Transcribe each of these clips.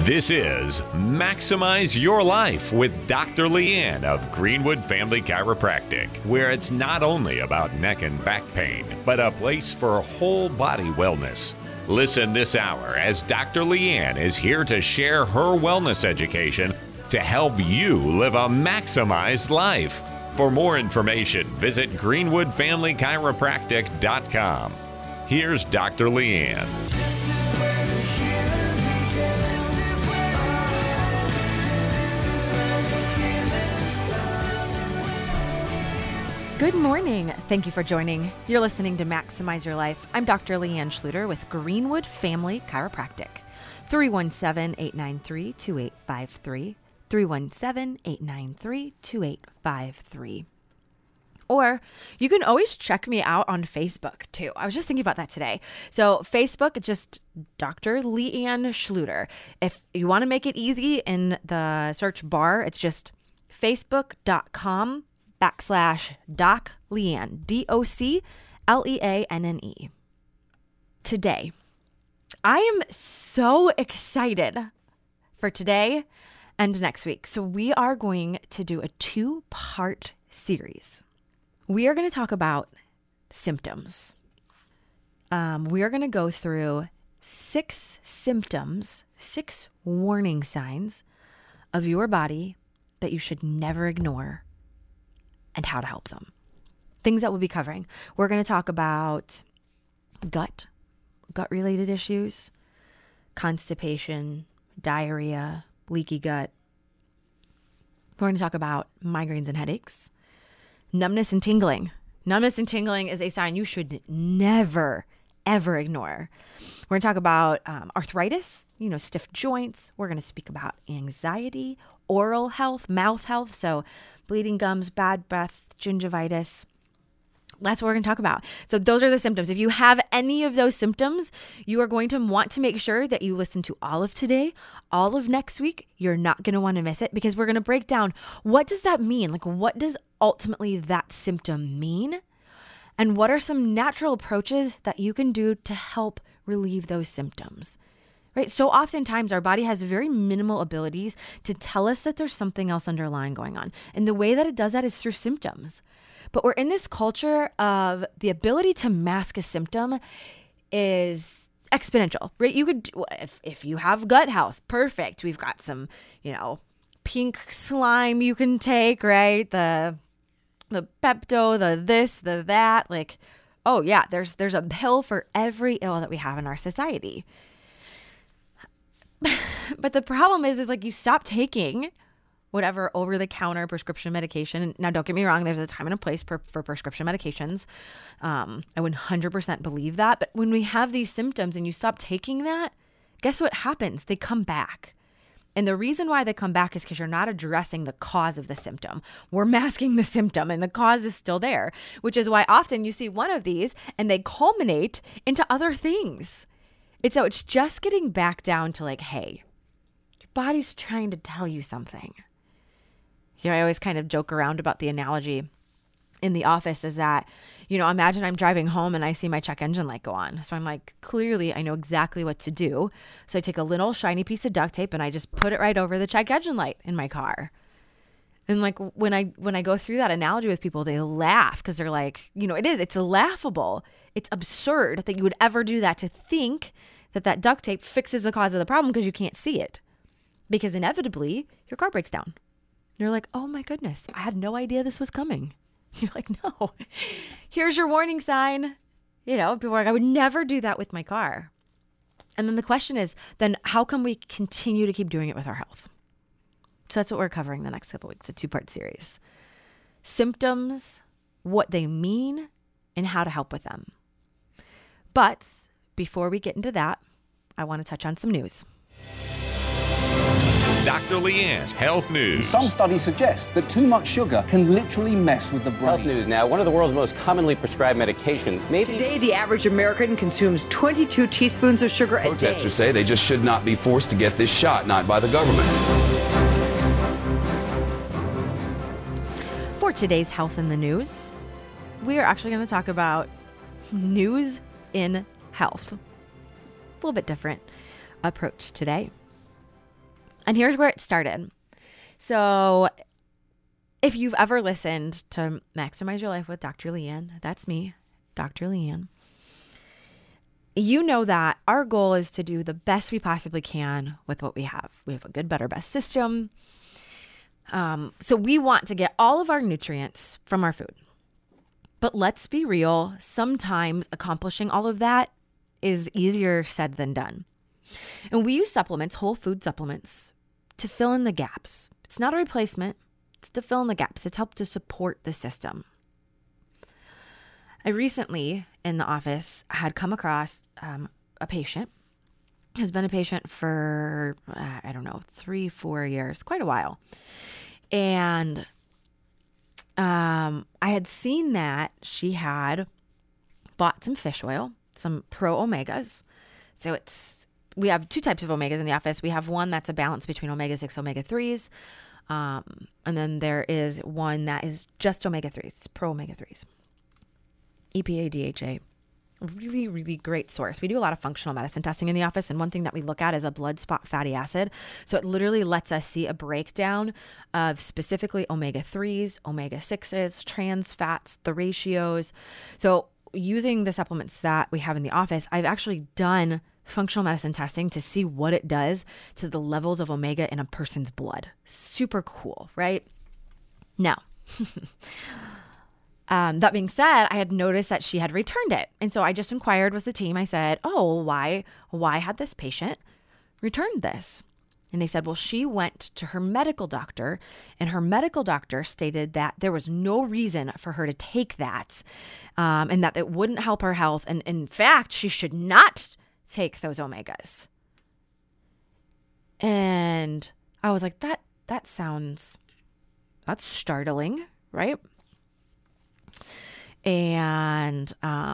This is Maximize Your Life with Dr. Leanne of Greenwood Family Chiropractic, where it's not only about neck and back pain, but a place for whole body wellness. Listen this hour as Dr. Leanne is here to share her wellness education to help you live a maximized life. For more information, visit greenwoodfamilychiropractic.com. Here's Dr. Leanne. Good morning. Thank you for joining. You're listening to Maximize Your Life. I'm Dr. Leanne Schluter with Greenwood Family Chiropractic. 317-893-2853. 317-893-2853. Or you can always check me out on Facebook too. I was just thinking about that today. So Facebook, just Dr. Leanne Schluter. If you want to make it easy in the search bar, it's just facebook.com/Doc Leanne, DOCLEANNE. Today, I am so excited for today and next week. So we are going to do a 2-part series. We are going to talk about symptoms. We are going to go through 6 symptoms, 6 warning signs of your body that you should never ignore, and how to help them. Things that we'll be covering. We're going to talk about gut-related issues, constipation, diarrhea, leaky gut. We're going to talk about migraines and headaches, numbness and tingling. Numbness and tingling is a sign you should never, ever ignore. We're going to talk about arthritis, stiff joints. We're going to speak about anxiety, oral health, mouth health, so bleeding gums, bad breath, gingivitis. That's what we're going to talk about. So those are the symptoms. If you have any of those symptoms, you are going to want to make sure that you listen to all of today, all of next week. You're not going to want to miss it because we're going to break down what does that mean? Like, what does ultimately that symptom mean? And what are some natural approaches that you can do to help relieve those symptoms? Right? So oftentimes our body has very minimal abilities to tell us that there's something else underlying going on. And the way that it does that is through symptoms. But we're in this culture of the ability to mask a symptom is exponential, right? You could, if you have gut health, perfect. We've got some, pink slime you can take, right? The Pepto, the this, the that, like, oh yeah, there's a pill for every ill that we have in our society. But the problem is like you stop taking whatever over-the-counter prescription medication. Now, don't get me wrong. There's a time and a place for prescription medications. I 100% believe that. But when we have these symptoms and you stop taking that, guess what happens? They come back. And the reason why they come back is because you're not addressing the cause of the symptom. We're masking the symptom and the cause is still there, which is why often you see one of these and they culminate into other things. It's just getting back down to like, hey, your body's trying to tell you something. I always kind of joke around about the analogy in the office is that, imagine I'm driving home and I see my check engine light go on. So I'm like, clearly I know exactly what to do. So I take a little shiny piece of duct tape and I just put it right over the check engine light in my car. And like when I go through that analogy with people, they laugh because they're like, it's laughable. It's absurd that you would ever do that, to think that duct tape fixes the cause of the problem because you can't see it. Because inevitably your car breaks down. You're like, oh my goodness, I had no idea this was coming. You're like, no, here's your warning sign. People are like, I would never do that with my car. And then the question is, then how can we continue to keep doing it with our health? So that's what we're covering the next couple of weeks, a 2-part series. Symptoms, what they mean, and how to help with them. But before we get into that, I want to touch on some news. Dr. Leanne's Health News. Some studies suggest that too much sugar can literally mess with the brain. Health News now, one of the world's most commonly prescribed medications. Today, the average American consumes 22 teaspoons of sugar a day. Protesters say they just should not be forced to get this shot, not by the government. For today's Health in the News, we are actually going to talk about news in health. A little bit different approach today. And here's where it started. So if you've ever listened to Maximize Your Life with Dr. Leanne, that's me, Dr. Leanne, you know that our goal is to do the best we possibly can with what we have. We have a good, better, best system. So we want to get all of our nutrients from our food. But let's be real, sometimes accomplishing all of that is easier said than done. And we use supplements, whole food supplements, to fill in the gaps. It's not a replacement. It's to fill in the gaps. It's helped to support the system. I recently, in the office, had come across a patient who's been a patient for, 3-4 years, quite a while. And I had seen that she had bought some fish oil, some Pro Omegas. So we have two types of omegas in the office. We have one that's a balance between omega-6, omega-3s. And then there is one that is just omega-3s, Pro Omega-3s. EPA, DHA, really, really great source. We do a lot of functional medicine testing in the office, and one thing that we look at is a blood spot fatty acid. So it literally lets us see a breakdown of specifically omega-3s, omega-6s, trans fats, the ratios. So using the supplements that we have in the office, I've actually done functional medicine testing to see what it does to the levels of omega in a person's blood. Super cool, right? Now, that being said, I had noticed that she had returned it. And so I just inquired with the team. I said, why had this patient returned this? And they said, well, she went to her medical doctor, and her medical doctor stated that there was no reason for her to take that, and that it wouldn't help her health. And in fact, she should not take those omegas. And I was like, that's startling, right? And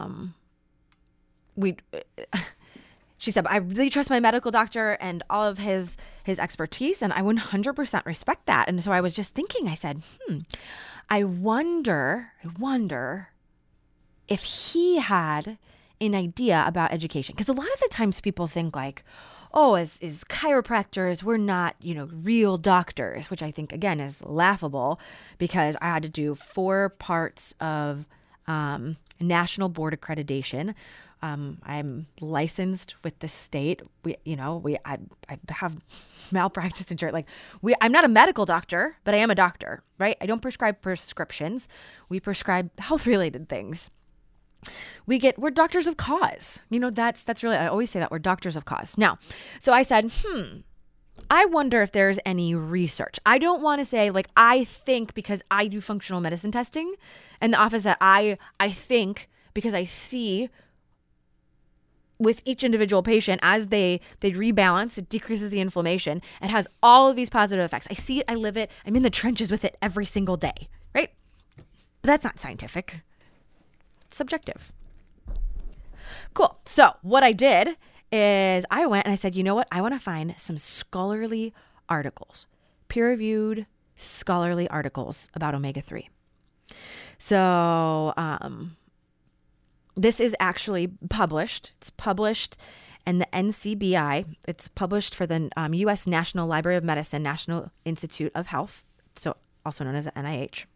she said, I really trust my medical doctor and all of his expertise, and I 100% respect that. And so I was just thinking, I said, I wonder if he had an idea about education. Because a lot of the times people think like, as chiropractors, we're not, real doctors, which I think, again, is laughable, because I had to do 4 parts of national board accreditation. I'm licensed with the state. I have malpractice insurance. I'm not a medical doctor, but I am a doctor, right? I don't prescribe prescriptions. We prescribe health-related things. We're doctors of cause. That's really, I always say that we're doctors of cause. Now, so I said, I wonder if there's any research. I don't want to say I think because I do functional medicine testing in the office that I think because I see with each individual patient as they rebalance, it decreases the inflammation. It has all of these positive effects. I see it, I live it, I'm in the trenches with it every single day, right? But that's not scientific. It's subjective. Cool. So what I did is I went and I said, you know what? I want to find some scholarly articles, peer-reviewed scholarly articles about omega-3. So this is actually published. It's published in the NCBI. It's published for the U.S. National Library of Medicine, National Institute of Health, so also known as the NIH.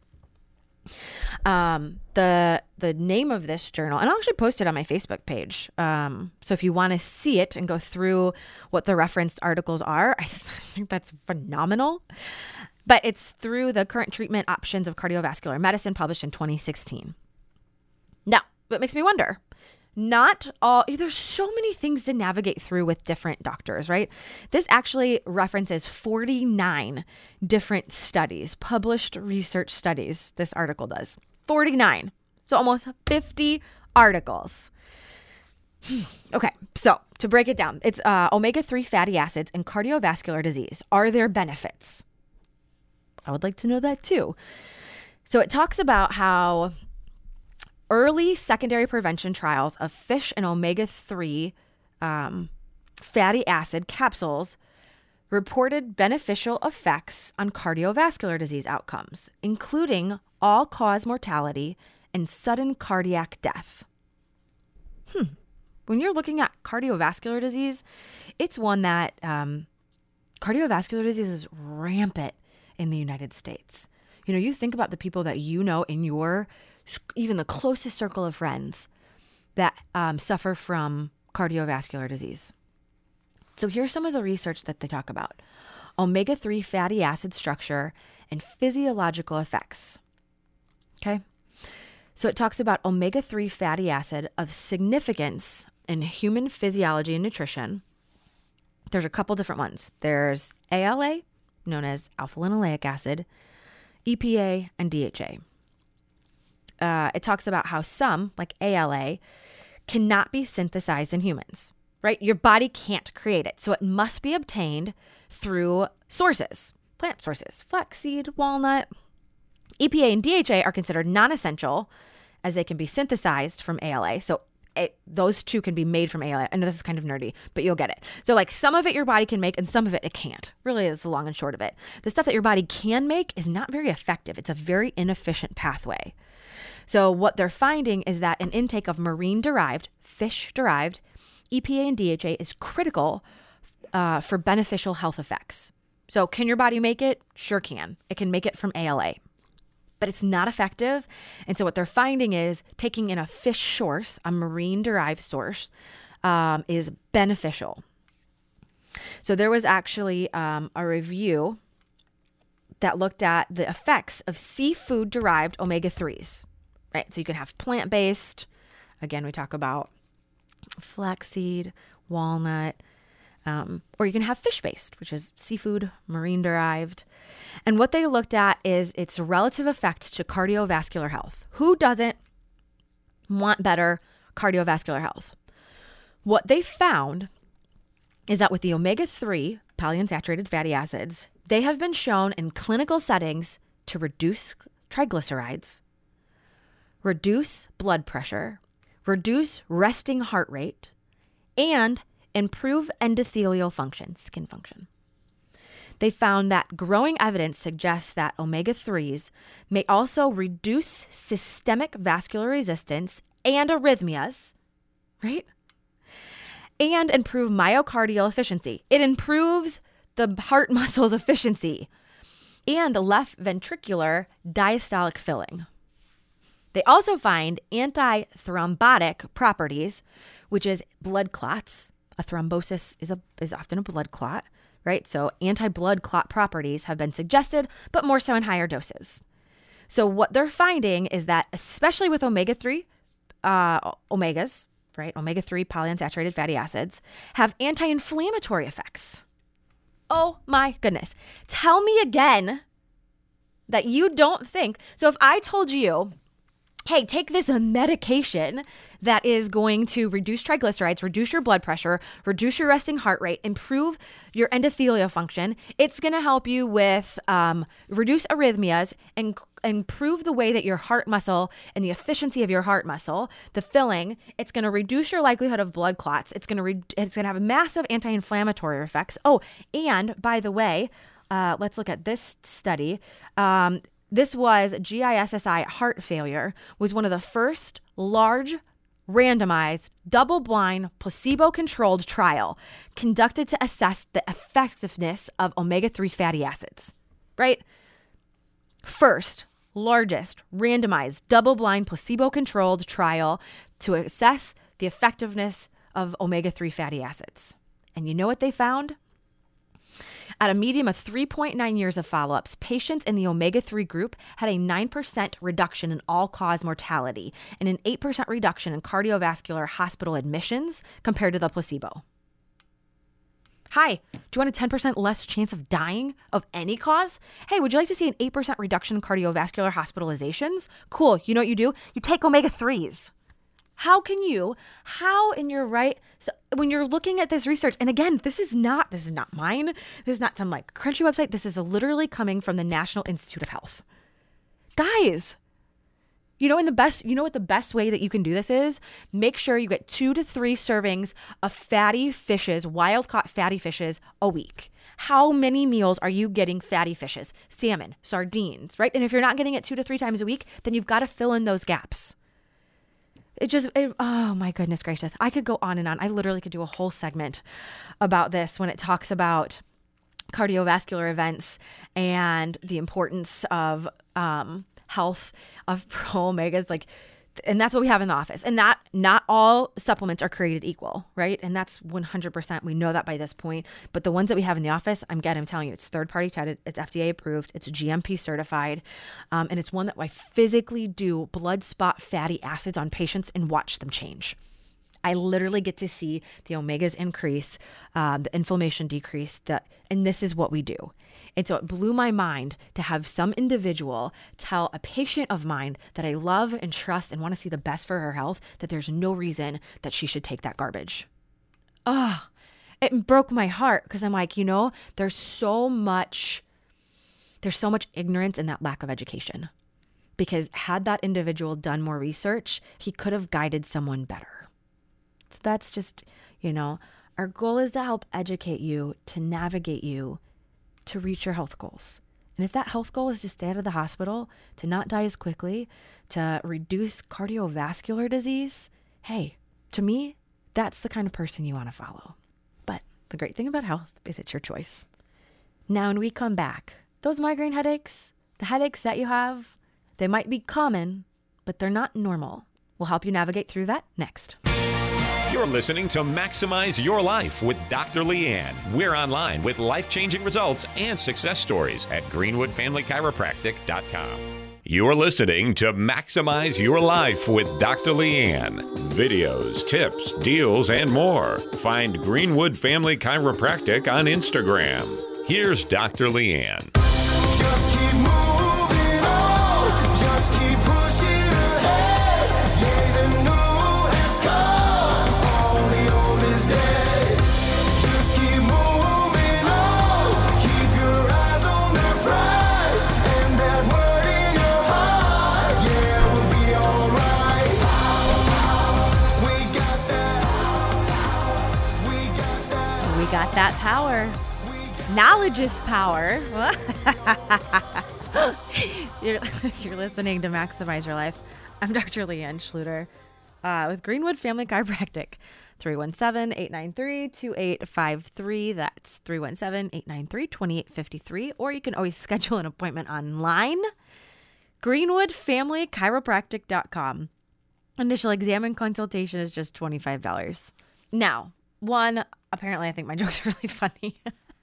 The name of this journal, and I'll actually post it on my Facebook page. So if you want to see it and go through what the referenced articles are, I think that's phenomenal. But it's through the Current Treatment Options of Cardiovascular Medicine, published in 2016. Now, what makes me wonder, there's so many things to navigate through with different doctors, right? This actually references 49 different studies, published research studies, this article does. 49. So almost 50 articles. Okay, so to break it down, it's omega-3 fatty acids and cardiovascular disease. Are there benefits? I would like to know that too. So it talks about how early secondary prevention trials of fish and omega-3 fatty acid capsules reported beneficial effects on cardiovascular disease outcomes, including all-cause mortality and sudden cardiac death. When you're looking at cardiovascular disease, it's one that cardiovascular disease is rampant in the United States. You know, you think about the people that you know in your, even the closest circle of friends that suffer from cardiovascular disease. So here's some of the research that they talk about. Omega-3 fatty acid structure and physiological effects. Okay. So it talks about omega-3 fatty acid of significance in human physiology and nutrition. There's a couple different ones. There's ALA, known as alpha-linoleic acid, EPA, and DHA. It talks about how some, like ALA, cannot be synthesized in humans, right? Your body can't create it. So it must be obtained through sources, plant sources, flaxseed, walnut. EPA and DHA are considered non-essential as they can be synthesized from ALA. So those two can be made from ALA. I know this is kind of nerdy, but you'll get it. So like some of it your body can make and some of it can't. Really, that's the long and short of it. The stuff that your body can make is not very effective. It's a very inefficient pathway. So what they're finding is that an intake of marine-derived, fish-derived EPA and DHA is critical for beneficial health effects. So can your body make it? Sure can. It can make it from ALA. But it's not effective. And so what they're finding is taking in a fish source, a marine-derived source, is beneficial. So there was actually a review that looked at the effects of seafood-derived omega-3s, right? So you can have plant-based. Again, we talk about flaxseed, walnut, or you can have fish-based, which is seafood, marine-derived. And what they looked at is its relative effect to cardiovascular health. Who doesn't want better cardiovascular health? What they found is that with the omega-3 polyunsaturated fatty acids, they have been shown in clinical settings to reduce triglycerides, reduce blood pressure, reduce resting heart rate, and improve endothelial function, skin function. They found that growing evidence suggests that omega-3s may also reduce systemic vascular resistance and arrhythmias, right? And improve myocardial efficiency. It improves the heart muscle's efficiency and left ventricular diastolic filling. They also find anti-thrombotic properties, which is blood clots. A thrombosis is often a blood clot, right? So anti-blood clot properties have been suggested, but more so in higher doses. So what they're finding is that, especially with omega-3 omegas, right? Omega-3 polyunsaturated fatty acids have anti-inflammatory effects. Oh my goodness. Tell me again that you don't think. So if I told you, hey, take this medication that is going to reduce triglycerides, reduce your blood pressure, reduce your resting heart rate, improve your endothelial function. It's going to help you with reduce arrhythmias and improve the way that your heart muscle and the efficiency of your heart muscle, the filling. It's going to reduce your likelihood of blood clots. It's going to have massive anti-inflammatory effects. Oh, and by the way, let's look at this study. This was GISSI heart failure, was one of the first large randomized double-blind placebo-controlled trial conducted to assess the effectiveness of omega-3 fatty acids, right? First, largest randomized double-blind placebo-controlled trial to assess the effectiveness of omega-3 fatty acids. And you know what they found? At a median of 3.9 years of follow-ups, patients in the omega-3 group had a 9% reduction in all-cause mortality and an 8% reduction in cardiovascular hospital admissions compared to the placebo. Hi, do you want a 10% less chance of dying of any cause? Hey, would you like to see an 8% reduction in cardiovascular hospitalizations? Cool. You know what you do? You take omega-3s. How in your right, so when you're looking at this research, and again, this is not mine. This is not some like crunchy website. This is literally coming from the National Institute of Health. Guys, you know what the best way that you can do this is? Make sure you get 2 to 3 servings of fatty fishes, wild-caught fatty fishes a week. How many meals are you getting fatty fishes? Salmon, sardines, right? And if you're not getting it 2 to 3 times a week, then you've got to fill in those gaps. Oh my goodness gracious. I could go on and on. I literally could do a whole segment about this when it talks about cardiovascular events and the importance of health of pro omegas, like, and that's what we have in the office. And that not all supplements are created equal, right? And that's 100%. We know that by this point. But the ones that we have in the office, I'm telling you, it's third-party tested, it's FDA approved, it's GMP certified, and it's one that I physically do blood spot fatty acids on patients and watch them change. I literally get to see the omegas increase, the inflammation decrease, and this is what we do. And so it blew my mind to have some individual tell a patient of mine that I love and trust and want to see the best for her health, that there's no reason that she should take that garbage. It broke my heart because I'm like, there's so much ignorance and that lack of education. Because had that individual done more research, he could have guided someone better. So that's just, our goal is to help educate you, to navigate you, to reach your health goals. And if that health goal is to stay out of the hospital, to not die as quickly, to reduce cardiovascular disease, hey, to me, that's the kind of person you want to follow. But the great thing about health is it's your choice. Now, when we come back, those migraine headaches, the headaches that you have, they might be common, but they're not normal. We'll help you navigate through that next. You're listening to Maximize Your Life with Dr. Leanne. We're online with life-changing results and success stories at greenwoodfamilychiropractic.com. You're listening to Maximize Your Life with Dr. Leanne. Videos, tips, deals, and more. Find Greenwood Family Chiropractic on Instagram. Here's Dr. Leanne. Just keep moving on. Just keep pushing ahead. Yeah, the new has come. Only old is dead. Just keep moving on. Keep your eyes on the prize. And that word in your heart. Yeah, we'll be alright. We got that. We got that. We got that power. Knowledge is power. You're listening to Maximize Your Life. I'm Dr. Leanne Schluter with Greenwood Family Chiropractic. 317-893-2853. That's 317-893-2853. Or you can always schedule an appointment online. GreenwoodFamilyChiropractic.com. Initial exam and consultation is just $25. Now, apparently I think my jokes are really funny.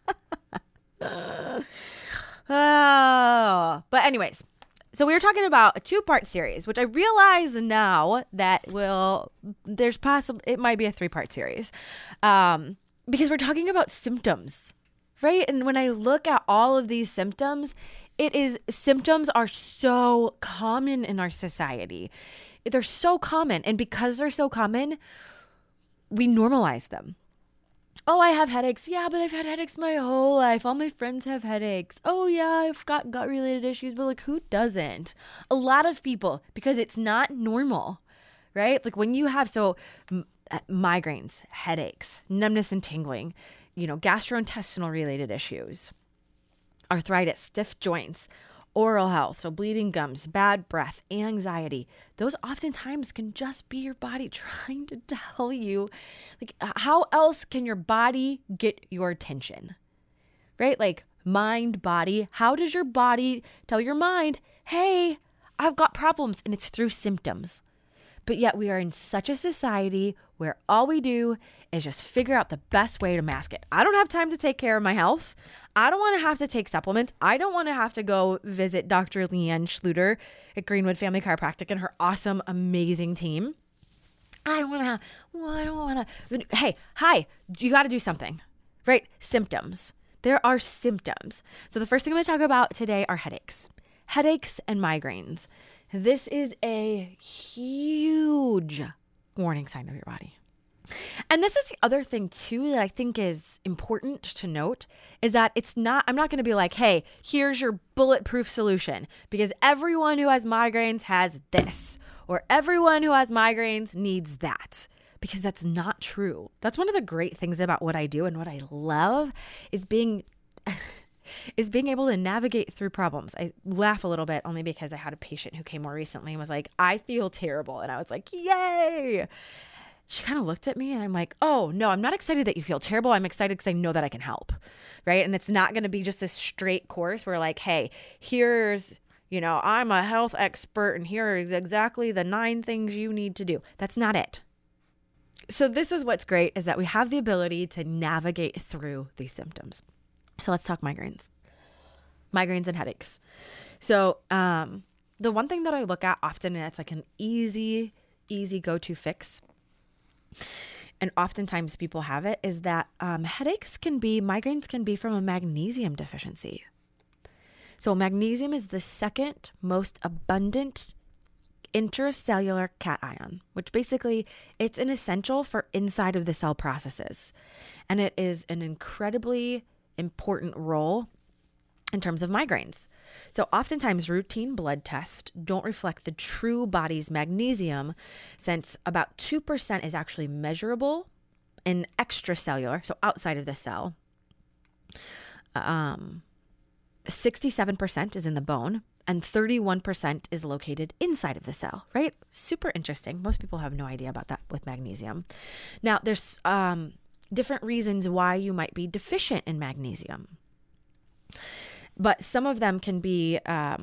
But anyways, so we were talking about a 2-part series, which I realize now that it might be a 3-part series, because we're talking about symptoms, right? And when I look at all of these symptoms, symptoms are so common in our society. They're so common. And because they're so common, we normalize them. Oh, I have headaches. Yeah, but I've had headaches my whole life. All my friends have headaches. Oh, yeah, I've got gut-related issues. But, like, who doesn't? A lot of people, because it's not normal, right? Like, when you have, migraines, headaches, numbness and tingling, gastrointestinal-related issues, arthritis, stiff joints, oral health, so bleeding gums, bad breath, anxiety, those oftentimes can just be your body trying to tell you, like, how else can your body get your attention, right? Like, mind, body, how does your body tell your mind, hey, I've got problems, and it's through symptoms. But yet we are in such a society where all we do is just figure out the best way to mask it. I don't have time to take care of my health. I don't want to have to take supplements. I don't want to have to go visit Dr. Leanne Schluter at Greenwood Family Chiropractic and her awesome, amazing team. I don't want to. Hey, hi, you got to do something, right? Symptoms. There are symptoms. So the first thing I'm going to talk about today are headaches and migraines. This is a huge warning sign of your body. And this is the other thing too that I think is important to note is that I'm not going to be like, hey, here's your bulletproof solution because everyone who has migraines has this, or everyone who has migraines needs that, because that's not true. That's one of the great things about what I do, and what I love is being able to navigate through problems. I laugh a little bit only because I had a patient who came more recently and was like, I feel terrible. And I was like, yay. she kind of looked at me and I'm like, oh, no, I'm not excited that you feel terrible. I'm excited because I know that I can help. Right. And it's not going to be just this straight course where like, hey, here's, I'm a health expert and here is exactly the 9 things you need to do. That's not it. So this is what's great is that we have the ability to navigate through these symptoms. So let's talk migraines and headaches. So the one thing that I look at often, and it's like an easy go-to fix, and oftentimes people have it, is that migraines can be from a magnesium deficiency. So magnesium is the second most abundant intracellular cation, which basically it's an essential for inside of the cell processes. And it is an incredibly important role in terms of migraines. So oftentimes routine blood tests don't reflect the true body's magnesium, since about 2% is actually measurable in extracellular, so outside of the cell. 67% is in the bone, and 31% is located inside of the cell, right? Super interesting. Most people have no idea about that with magnesium. Now, there's different reasons why you might be deficient in magnesium. But some of them can be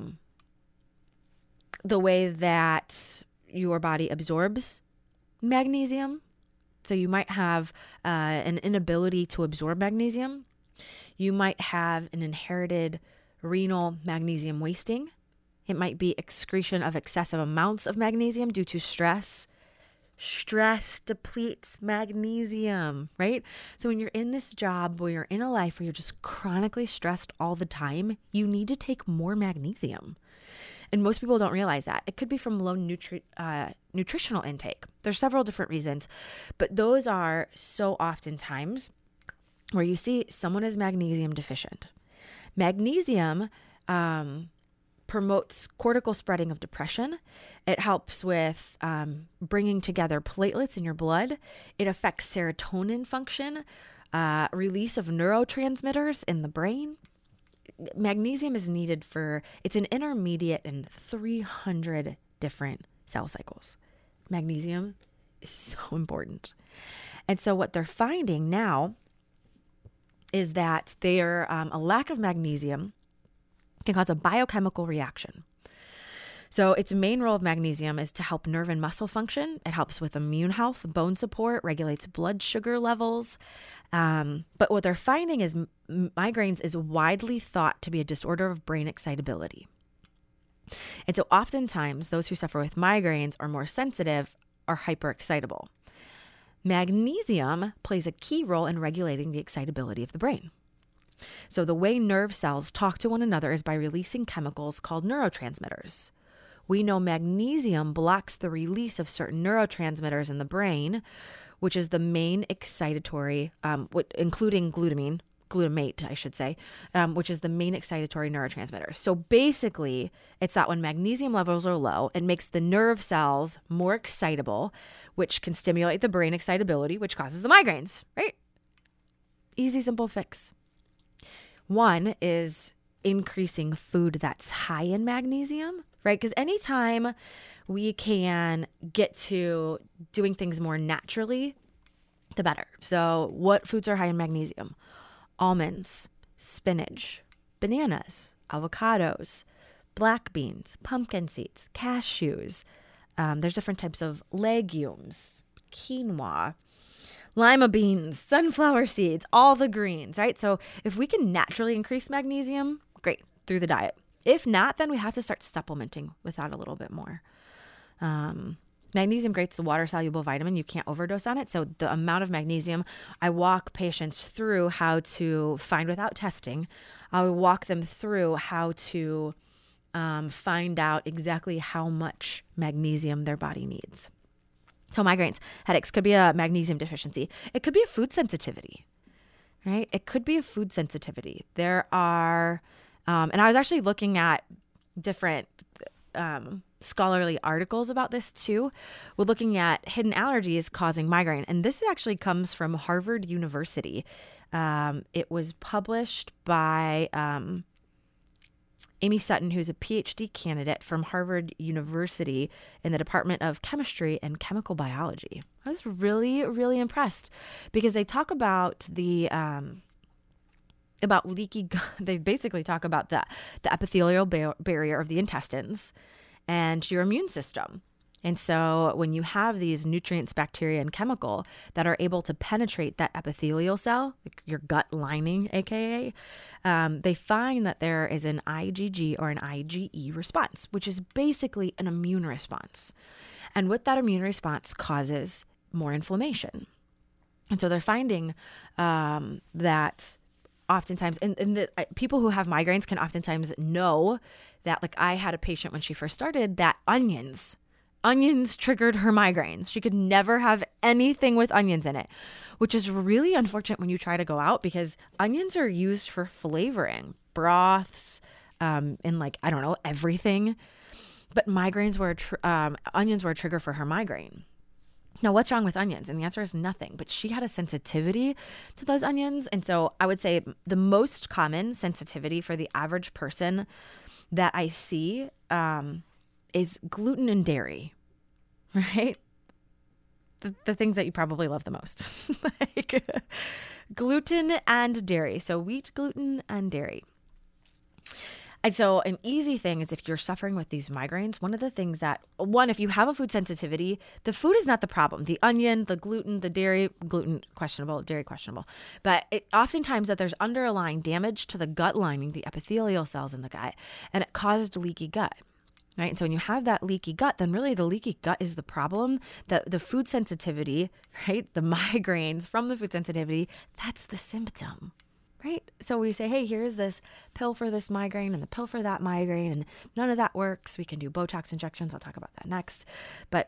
the way that your body absorbs magnesium. So you might have an inability to absorb magnesium. You might have an inherited renal magnesium wasting. It might be excretion of excessive amounts of magnesium due to stress. Stress depletes magnesium, right? So when you're in this job, where you're in a life where you're just chronically stressed all the time, you need to take more magnesium. And most people don't realize that. It could be from low nutritional intake. There's several different reasons, but those are so oftentimes where you see someone is magnesium deficient. Magnesium promotes cortical spreading of depression. It helps with bringing together platelets in your blood. It affects serotonin function, release of neurotransmitters in the brain. Magnesium is needed it's an intermediate in 300 different cell cycles. Magnesium is so important. And so what they're finding now is that a lack of magnesium can cause a biochemical reaction. So its main role of magnesium is to help nerve and muscle function. It helps with immune health, bone support, regulates blood sugar levels. But what they're finding is migraines is widely thought to be a disorder of brain excitability. And so oftentimes those who suffer with migraines are more sensitive or hyperexcitable. Magnesium plays a key role in regulating the excitability of the brain. So the way nerve cells talk to one another is by releasing chemicals called neurotransmitters. We know magnesium blocks the release of certain neurotransmitters in the brain, which is the main excitatory, including glutamate, I should say, which is the main excitatory neurotransmitter. So basically, it's that when magnesium levels are low, it makes the nerve cells more excitable, which can stimulate the brain excitability, which causes the migraines, right? Easy, simple fix. One is increasing food that's high in magnesium, right? Because anytime we can get to doing things more naturally, the better. So what foods are high in magnesium? Almonds, spinach, bananas, avocados, black beans, pumpkin seeds, cashews. There's different types of legumes, quinoa, lima beans, sunflower seeds, all the greens, right? So if we can naturally increase magnesium, great, through the diet. If not, then we have to start supplementing with that a little bit more. Magnesium great's a water-soluble vitamin. You can't overdose on it. So the amount of magnesium, I walk patients through how to find without testing. I walk them through how to find out exactly how much magnesium their body needs. So migraines, headaches could be a magnesium deficiency. It could be a food sensitivity, right? It could be a food sensitivity. There are, and I was actually looking at different scholarly articles about this too. We're looking at hidden allergies causing migraine. And this actually comes from Harvard University. It was published by Amy Sutton, who's a PhD candidate from Harvard University in the Department of Chemistry and Chemical Biology. I was really, really impressed because they talk about about leaky gut. They basically talk about the epithelial barrier of the intestines and your immune system. And so when you have these nutrients, bacteria, and chemical that are able to penetrate that epithelial cell, like your gut lining, aka, they find that there is an IgG or an IgE response, which is basically an immune response. And with that immune response causes more inflammation. And so they're finding that oftentimes, and people who have migraines can oftentimes know that, like I had a patient when she first started, that onions triggered her migraines. She could never have anything with onions in it, which is really unfortunate when you try to go out because onions are used for flavoring broths, and like, I don't know, everything. But onions were a trigger for her migraine. Now, what's wrong with onions? And the answer is nothing, but she had a sensitivity to those onions. And so I would say the most common sensitivity for the average person that I see is gluten and dairy, right? The things that you probably love the most, like gluten and dairy. So wheat, gluten, and dairy. And so an easy thing is if you're suffering with these migraines, one of the things if you have a food sensitivity, the food is not the problem. The onion, the gluten, the dairy, gluten questionable, dairy questionable. But oftentimes that there's underlying damage to the gut lining, the epithelial cells in the gut, and it caused leaky gut. Right. And so when you have that leaky gut, then really the leaky gut is the problem. The food sensitivity, right? The migraines from the food sensitivity, that's the symptom, right? So we say, hey, here's this pill for this migraine and the pill for that migraine, and none of that works. We can do Botox injections. I'll talk about that next. But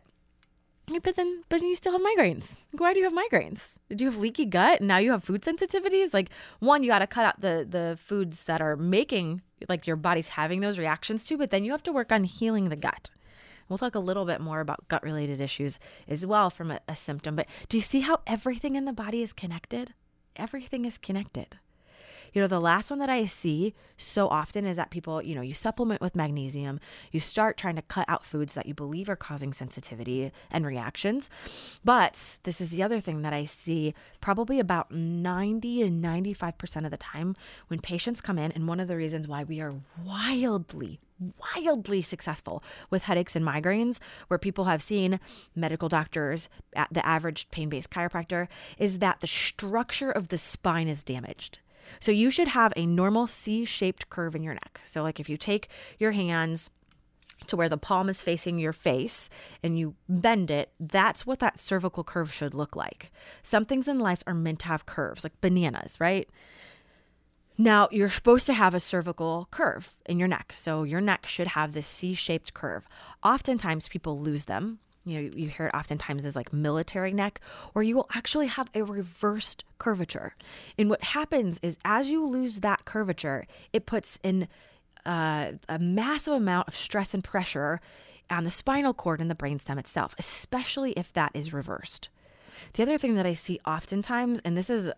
then you still have migraines. Why do you have migraines? Do you have leaky gut and now you have food sensitivities? Like, one, you got to cut out the foods that are making, like, your body's having those reactions to, but then you have to work on healing the gut. We'll talk a little bit more about gut-related issues as well from a symptom. But do you see how everything in the body is connected? Everything is connected. The last one that I see so often is that people, you supplement with magnesium, you start trying to cut out foods that you believe are causing sensitivity and reactions. But this is the other thing that I see probably about 90 to 95% of the time when patients come in, and one of the reasons why we are wildly successful with headaches and migraines, where people have seen medical doctors, at the average pain-based chiropractor, is that the structure of the spine is damaged. So you should have a normal C-shaped curve in your neck. So like if you take your hands to where the palm is facing your face and you bend it, that's what that cervical curve should look like. Some things in life are meant to have curves, like bananas, right? Now, you're supposed to have a cervical curve in your neck. So your neck should have this C-shaped curve. Oftentimes people lose them. You hear it oftentimes as like military neck, or you will actually have a reversed curvature. And what happens is as you lose that curvature, it puts in a massive amount of stress and pressure on the spinal cord and the brainstem itself, especially if that is reversed. The other thing that I see oftentimes, and this is,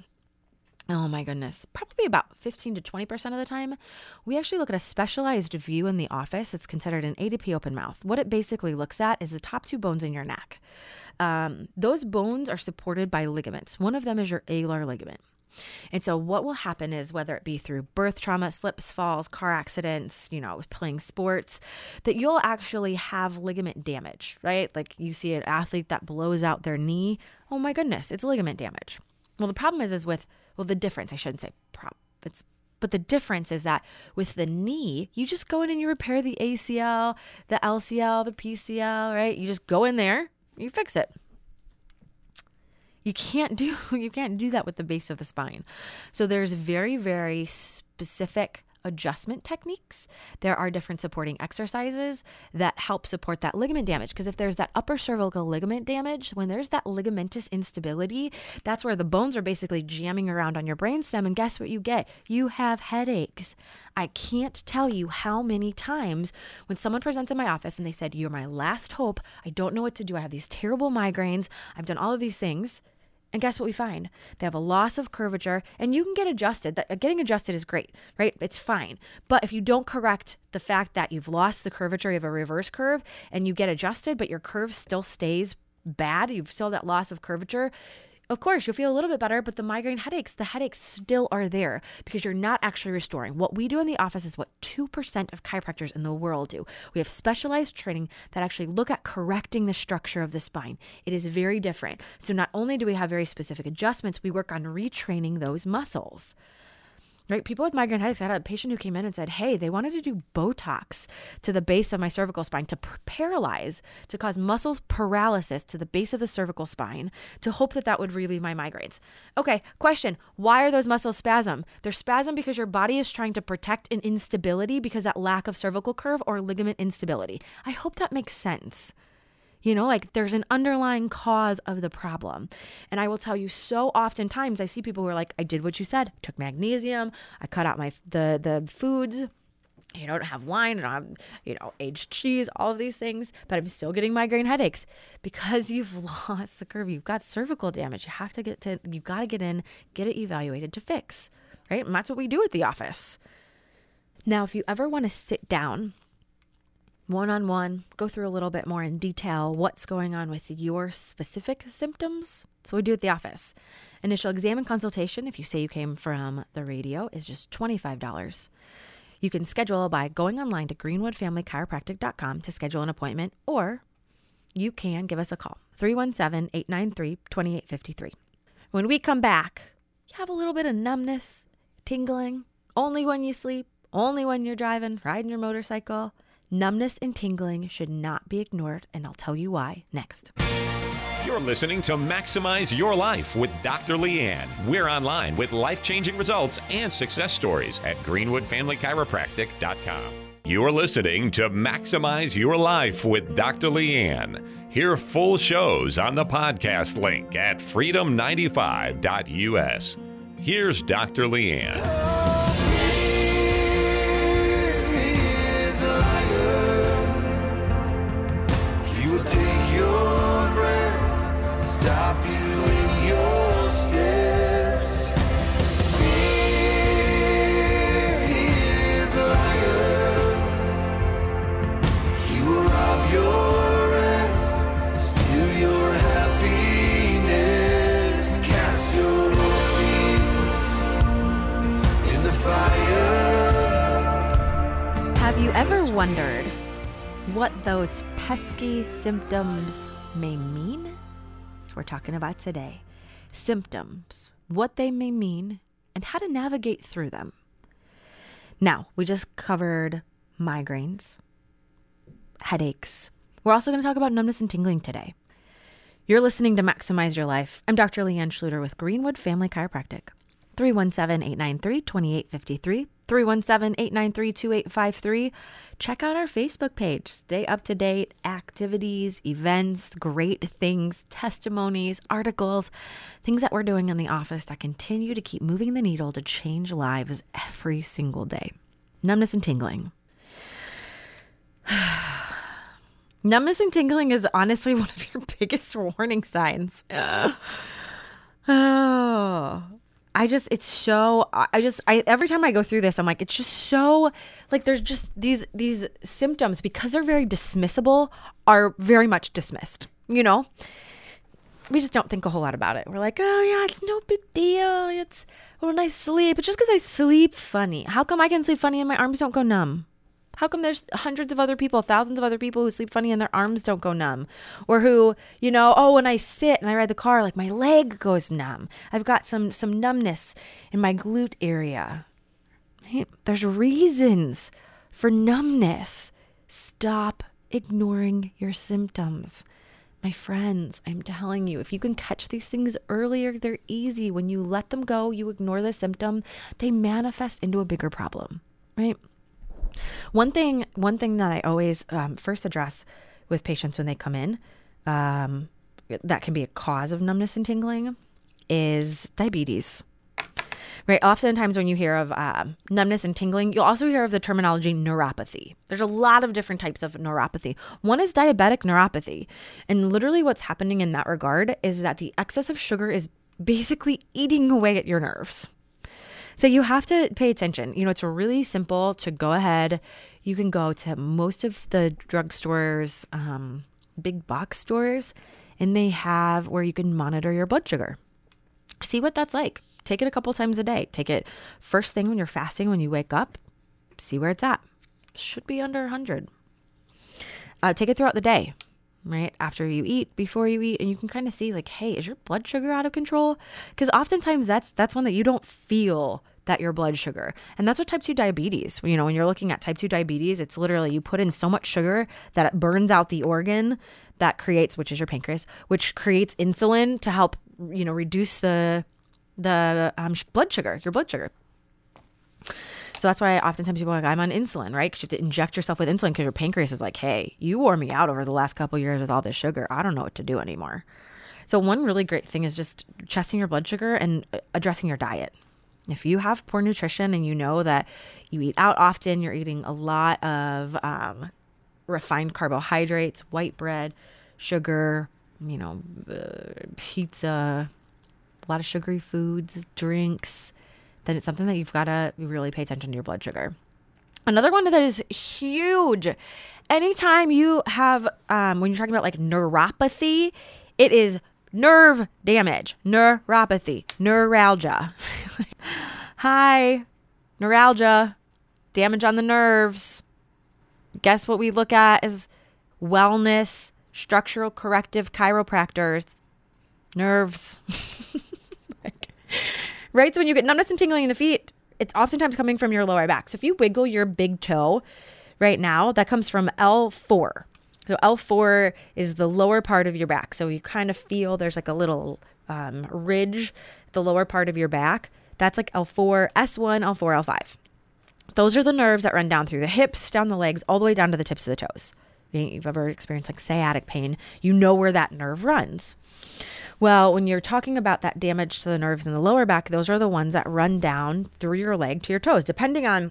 oh my goodness, probably about 15 to 20% of the time, we actually look at a specialized view in the office. It's considered an ADP open mouth. What it basically looks at is the top two bones in your neck. Those bones are supported by ligaments. One of them is your alar ligament. And so what will happen is, whether it be through birth trauma, slips, falls, car accidents, playing sports, that you'll actually have ligament damage, right? Like you see an athlete that blows out their knee. Oh my goodness, it's ligament damage. Well, the problem is the difference, I shouldn't say but the difference is that with the knee, you just go in and you repair the ACL, the LCL, the PCL, right? You just go in there, you fix it. You can't do that with the base of the spine. So there's very, very specific adjustment techniques. There are different supporting exercises that help support that ligament damage. Because if there's that upper cervical ligament damage, when there's that ligamentous instability, that's where the bones are basically jamming around on your brainstem. And guess what you get? You have headaches. I can't tell you how many times when someone presents in my office and they said, "You're my last hope. I don't know what to do. I have these terrible migraines. I've done all of these things." And guess what we find? They have a loss of curvature, and you can get adjusted. Getting adjusted is great, right? It's fine. But if you don't correct the fact that you've lost the curvature, you have a reverse curve, and you get adjusted, but your curve still stays bad, you've still that loss of curvature, of course, you'll feel a little bit better, but the migraine headaches, the headaches still are there because you're not actually restoring. What we do in the office is what 2% of chiropractors in the world do. We have specialized training that actually look at correcting the structure of the spine. It is very different. So not only do we have very specific adjustments, we work on retraining those muscles. Right? People with migraine headaches, I had a patient who came in and said, hey, they wanted to do Botox to the base of my cervical spine to paralyze, to cause muscle paralysis to the base of the cervical spine to hope that that would relieve my migraines. Okay, question. Why are those muscles spasm? They're spasm because your body is trying to protect an instability because that lack of cervical curve or ligament instability. I hope that makes sense. You know, like there's an underlying cause of the problem. And I will tell you, so oftentimes I see people who are like, I did what you said, took magnesium, I cut out the foods, I don't have wine, I don't have, aged cheese, all of these things, but I'm still getting migraine headaches because you've lost the curve. You've got cervical damage. You've got to get in, get it evaluated to fix, right? And that's what we do at the office. Now, if you ever want to sit down one-on-one, go through a little bit more in detail what's going on with your specific symptoms. That's what we do at the office. Initial exam and consultation, if you say you came from the radio, is just $25. You can schedule by going online to greenwoodfamilychiropractic.com to schedule an appointment, or you can give us a call, 317-893-2853. When we come back, you have a little bit of numbness, tingling, only when you sleep, only when you're driving, riding your motorcycle. Numbness and tingling should not be ignored, and I'll tell you why next. You're listening to Maximize Your Life with Dr. Leanne. We're online with life-changing results and success stories at greenwoodfamilychiropractic.com. You're listening to Maximize Your Life with Dr. Leanne. Hear full shows on the podcast link at freedom95.us. Here's Dr. Leanne. Stop you in your steps. Fear is a liar. He will rob your rest, steal your happiness, cast your feet in the fire. Have you ever wondered what those pesky symptoms may mean? We're talking about today. Symptoms, what they may mean, and how to navigate through them. Now, we just covered migraines, headaches. We're also going to talk about numbness and tingling today. You're listening to Maximize Your Life. I'm Dr. Leanne Schluter with Greenwood Family Chiropractic. 317-893-2853. 317-893-2853. Check out our Facebook page. Stay up to date. Activities, events, great things, testimonies, articles, things that we're doing in the office that continue to keep moving the needle to change lives every single day. Numbness and tingling. Numbness and tingling is honestly one of your biggest warning signs. Every time I go through this, I'm like, it's just so, like, there's just these symptoms, because they're very dismissible, are very much dismissed, We just don't think a whole lot about it. We're like, oh yeah, it's no big deal. It's when I sleep. It's just because I sleep funny. How come I can sleep funny and my arms don't go numb? How come there's hundreds of other people, thousands of other people who sleep funny and their arms don't go numb? Or who, when I sit and I ride the car, like my leg goes numb. I've got some numbness in my glute area. Right? There's reasons for numbness. Stop ignoring your symptoms. My friends, I'm telling you, if you can catch these things earlier, they're easy. When you let them go, you ignore the symptom, they manifest into a bigger problem, right? One thing that I always first address with patients when they come in, that can be a cause of numbness and tingling, is diabetes. Right? Oftentimes when you hear of numbness and tingling, you'll also hear of the terminology neuropathy. There's a lot of different types of neuropathy. One is diabetic neuropathy. And literally what's happening in that regard is that the excess of sugar is basically eating away at your nerves. So you have to pay attention. You know, it's really simple to go ahead. You can go to most of the drugstores, big box stores, and they have where you can monitor your blood sugar. See what that's like. Take it a couple times a day. Take it first thing when you're fasting, when you wake up. See where it's at. Should be under 100. Take it throughout the day, right? After you eat, before you eat, and you can kind of see like, hey, is your blood sugar out of control? Because oftentimes that's one that you don't feel that your blood sugar. And that's what type 2 diabetes, you know, when you're looking at type 2 diabetes, it's literally you put in so much sugar that it burns out the organ that creates, which is your pancreas, which creates insulin to help, you know, reduce the blood sugar, your blood sugar. So that's why oftentimes people are like, I'm on insulin, right? Because you have to inject yourself with insulin because your pancreas is like, hey, you wore me out over the last couple of years with all this sugar. I don't know what to do anymore. So one really great thing is just testing your blood sugar and addressing your diet. If you have poor nutrition and you know that you eat out often, you're eating a lot of refined carbohydrates, white bread, sugar, you know, pizza, a lot of sugary foods, drinks, then it's something that you've got to really pay attention to your blood sugar. Another one that is huge. Anytime you have, when you're talking about like neuropathy, it is nerve damage, neuropathy, neuralgia. Hi, neuralgia, damage on the nerves. Guess what we look at as wellness, structural corrective chiropractors, nerves. Right? So when you get numbness and tingling in the feet, it's oftentimes coming from your lower back. So if you wiggle your big toe right now, that comes from L4. So L4 is the lower part of your back. So you kind of feel there's like a little ridge, the lower part of your back. That's like L4, S1, L4, L5. Those are the nerves that run down through the hips, down the legs, all the way down to the tips of the toes. You've ever experienced like sciatic pain, you know where that nerve runs. Well, when you're talking about that damage to the nerves in the lower back, those are the ones that run down through your leg to your toes. Depending on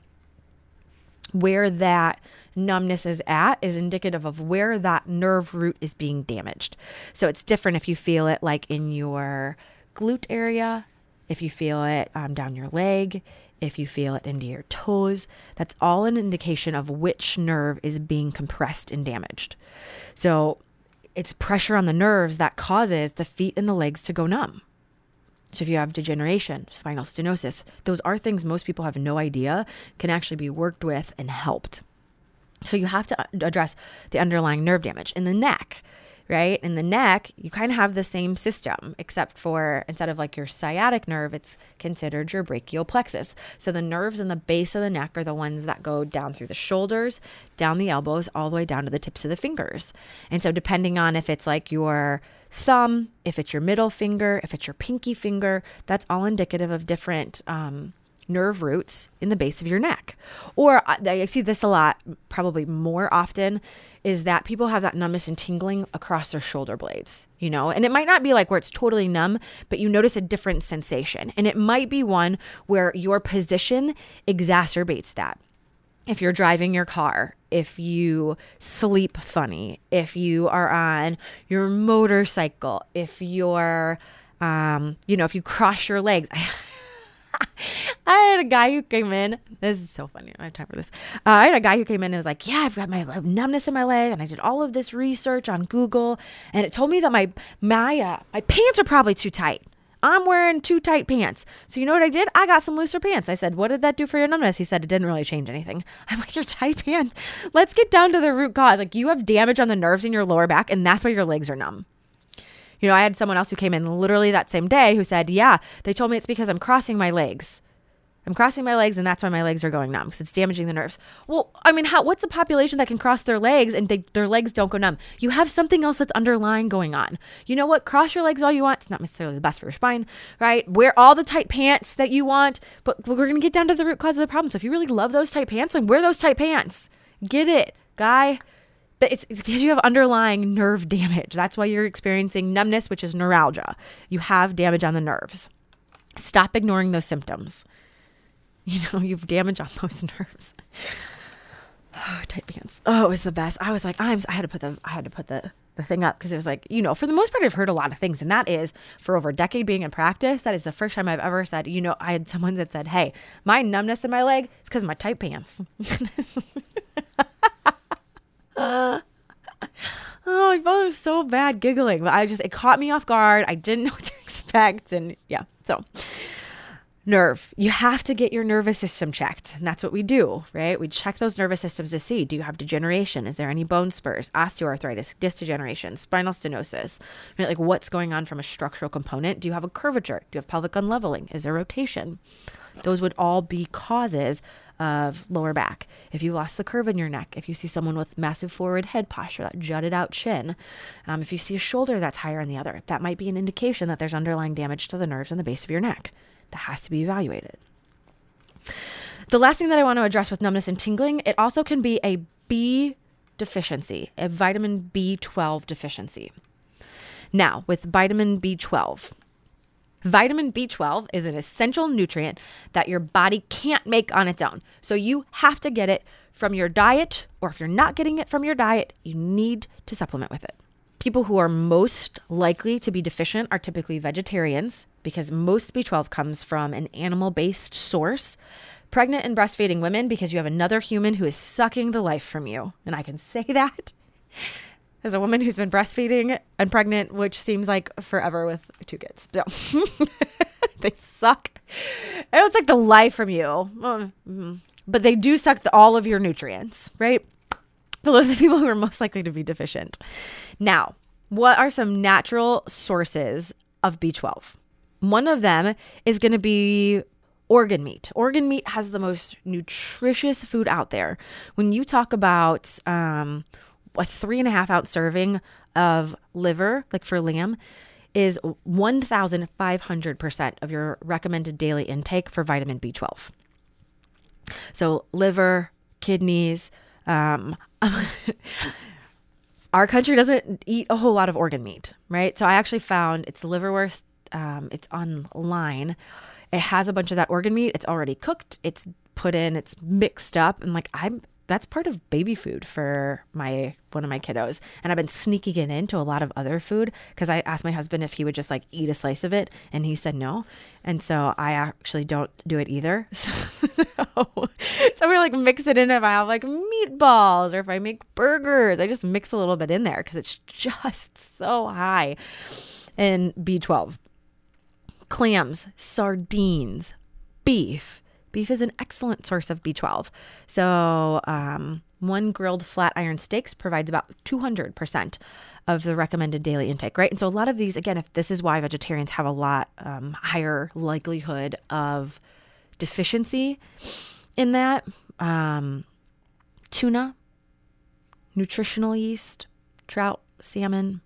where that numbness is at is indicative of where that nerve root is being damaged. So it's different if you feel it like in your glute area, if you feel it down your leg, if you feel it into your toes. That's all an indication of which nerve is being compressed and damaged. So it's pressure on the nerves that causes the feet and the legs to go numb. So if you have degeneration, spinal stenosis, those are things most people have no idea can actually be worked with and helped. So you have to address the underlying nerve damage in the neck, right? In the neck, you kind of have the same system, except for instead of like your sciatic nerve, it's considered your brachial plexus. So the nerves in the base of the neck are the ones that go down through the shoulders, down the elbows, all the way down to the tips of the fingers. And so depending on if it's like your thumb, if it's your middle finger, if it's your pinky finger, that's all indicative of different nerve roots in the base of your neck. Or I see this a lot, probably more often, is that people have that numbness and tingling across their shoulder blades, you know, and it might not be like where it's totally numb, but you notice a different sensation. And it might be one where your position exacerbates that. If you're driving your car, if you sleep funny, if you are on your motorcycle, if you're, if you cross your legs. I had a guy who came in. This is so funny. I don't have time for this. I had a guy who came in and was like, yeah, I've got my numbness in my leg. And I did all of this research on Google. And it told me that my pants are probably too tight. I'm wearing too tight pants. So you know what I did? I got some looser pants. I said, what did that do for your numbness? He said, it didn't really change anything. I'm like, your tight pants. Let's get down to the root cause. Like, you have damage on the nerves in your lower back, and that's why your legs are numb. You know, I had someone else who came in literally that same day who said, yeah, they told me it's because I'm crossing my legs. I'm crossing my legs, and that's why my legs are going numb, because it's damaging the nerves. Well, I mean, what's the population that can cross their legs and their legs don't go numb? You have something else that's underlying going on. You know what? Cross your legs all you want. It's not necessarily the best for your spine, right? Wear all the tight pants that you want, but we're going to get down to the root cause of the problem. So if you really love those tight pants, then wear those tight pants. Get it, guy. But it's because you have underlying nerve damage. That's why you're experiencing numbness, which is neuralgia. You have damage on the nerves. Stop ignoring those symptoms. You know, you've damage on those nerves. Oh, tight pants. Oh, it was the best. I was like, I had to put the the thing up because it was like, for the most part, I've heard a lot of things. And that is, for over a decade being in practice, that is the first time I've ever said, I had someone that said, hey, my numbness in my leg is because of my tight pants. Oh, I felt it was so bad giggling, but it caught me off guard. I didn't know what to expect. And yeah, so nerve. You have to get your nervous system checked. And that's what we do, right? We check those nervous systems to see, do you have degeneration? Is there any bone spurs, osteoarthritis, disc degeneration, spinal stenosis? Right? Like what's going on from a structural component? Do you have a curvature? Do you have pelvic unleveling? Is there rotation? Those would all be causes of lower back. If you lost the curve in your neck, if you see someone with massive forward head posture, that jutted out chin, if you see a shoulder that's higher than the other, that might be an indication that there's underlying damage to the nerves in the base of your neck. That has to be evaluated. The last thing that I want to address with numbness and tingling, it also can be a B deficiency, a vitamin B12 deficiency. Now, with vitamin B12 is an essential nutrient that your body can't make on its own. So you have to get it from your diet, or if you're not getting it from your diet, you need to supplement with it. People who are most likely to be deficient are typically vegetarians because most B12 comes from an animal-based source. Pregnant and breastfeeding women because you have another human who is sucking the life from you. And I can say that as a woman who's been breastfeeding and pregnant, which seems like forever with 2 kids. So they suck. I don't suck the life from you, but they do suck all of your nutrients, right? So those are people who are most likely to be deficient. Now, what are some natural sources of B12? One of them is going to be organ meat. Organ meat has the most nutritious food out there. When you talk about a 3.5 ounce serving of liver, like for lamb, is 1,500% of your recommended daily intake for vitamin B12. So liver, kidneys, our country doesn't eat a whole lot of organ meat, right? So I actually found it's liverwurst. It's online. It has a bunch of that organ meat. It's already cooked. It's put in. It's mixed up, and that's part of baby food for one of my kiddos. And I've been sneaking it into a lot of other food because I asked my husband if he would just like eat a slice of it, and he said no. And so I actually don't do it either. So we like mix it in. If I have like meatballs or if I make burgers, I just mix a little bit in there because it's just so high in B12. Clams, sardines, beef. Beef is an excellent source of B12. So one grilled flat iron steaks provides about 200% of the recommended daily intake, right? And so a lot of these, again, if this is why vegetarians have a lot higher likelihood of deficiency in that. Tuna, nutritional yeast, trout, salmon,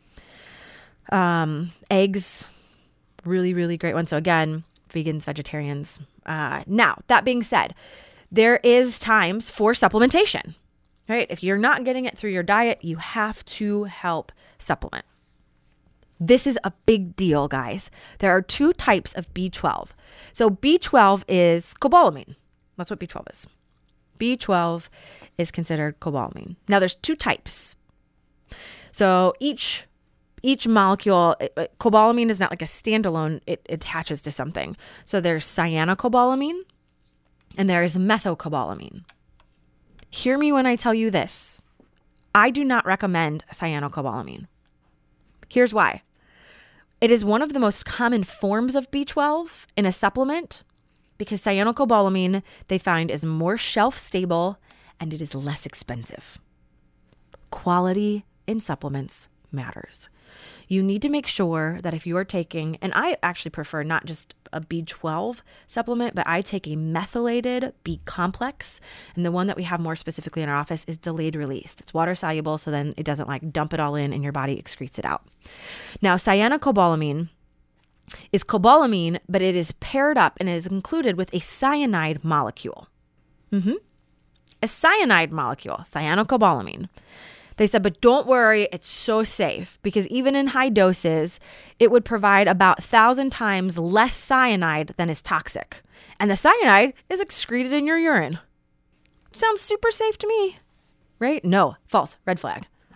eggs, really, really great one. So again, vegans, vegetarians. Now, that being said, there is times for supplementation, right? If you're not getting it through your diet, you have to help supplement. This is a big deal, guys. There are 2 types of B12. So B12 is cobalamin. That's what B12 is. B12 is considered cobalamin. Now, there's 2 types. So each molecule, cobalamin is not like a standalone, it attaches to something. So there's cyanocobalamin and there's methylcobalamin. Hear me when I tell you this. I do not recommend cyanocobalamin. Here's why. It is one of the most common forms of B12 in a supplement because cyanocobalamin, they find, is more shelf stable and it is less expensive. Quality in supplements matters. You need to make sure that if you are taking, and I actually prefer not just a B12 supplement, but I take a methylated B complex. And the one that we have more specifically in our office is delayed released. It's water soluble, so then it doesn't like dump it all in and your body excretes it out. Now, cyanocobalamin is cobalamin, but it is paired up and is included with a cyanide molecule. A cyanide molecule, cyanocobalamin. They said, but don't worry, it's so safe because even in high doses, it would provide about 1,000 times less cyanide than is toxic. And the cyanide is excreted in your urine. Sounds super safe to me, right? No, false, red flag.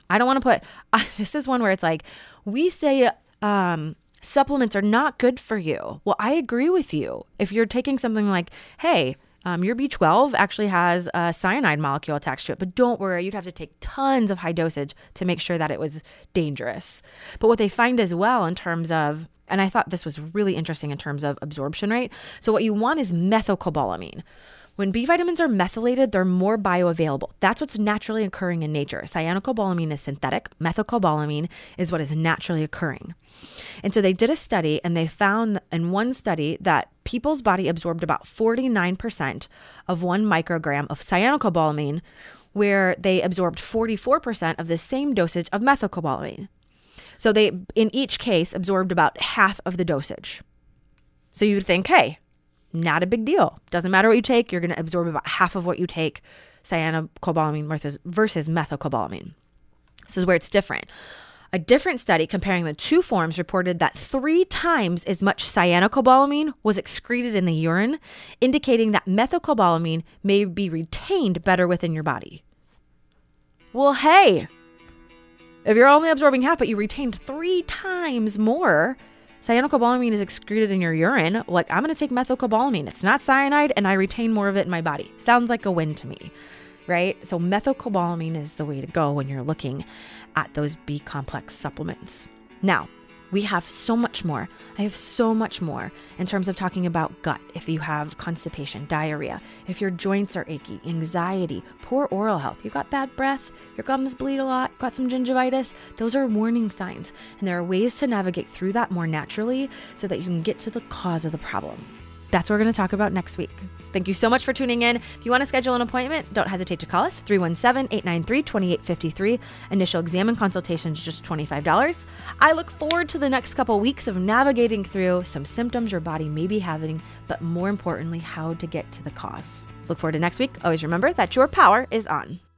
I don't want to put, this is one where it's like, we say supplements are not good for you. Well, I agree with you. If you're taking something like, hey, your B12 actually has a cyanide molecule attached to it, but don't worry, you'd have to take tons of high dosage to make sure that it was dangerous. But what they find as well in terms of, and I thought this was really interesting in terms of absorption rate. So what you want is methylcobalamin. When B vitamins are methylated, they're more bioavailable. That's what's naturally occurring in nature. Cyanocobalamin is synthetic. Methylcobalamin is what is naturally occurring. And so they did a study, and they found in one study that people's body absorbed about 49% of 1 microgram of cyanocobalamin, where they absorbed 44% of the same dosage of methylcobalamin. So they, in each case, absorbed about half of the dosage. So you would think, hey, not a big deal. Doesn't matter what you take. You're going to absorb about half of what you take, cyanocobalamin versus methylcobalamin. This is where it's different. A different study comparing the two forms reported that 3 times as much cyanocobalamin was excreted in the urine, indicating that methylcobalamin may be retained better within your body. Well, hey, if you're only absorbing half, but you retained 3 times more cyanocobalamin is excreted in your urine, like, I'm going to take methylcobalamin. It's not cyanide, and I retain more of it in my body. Sounds like a win to me, right? So methylcobalamin is the way to go when you're looking at those B complex supplements. Now, we have so much more. I have so much more in terms of talking about gut. If you have constipation, diarrhea, if your joints are achy, anxiety, poor oral health, you got bad breath, your gums bleed a lot, got some gingivitis, those are warning signs. And there are ways to navigate through that more naturally so that you can get to the cause of the problem. That's what we're going to talk about next week. Thank you so much for tuning in. If you want to schedule an appointment, don't hesitate to call us, 317-893-2853. Initial exam and consultation is just $25. I look forward to the next couple weeks of navigating through some symptoms your body may be having, but more importantly, how to get to the cause. Look forward to next week. Always remember that your power is on.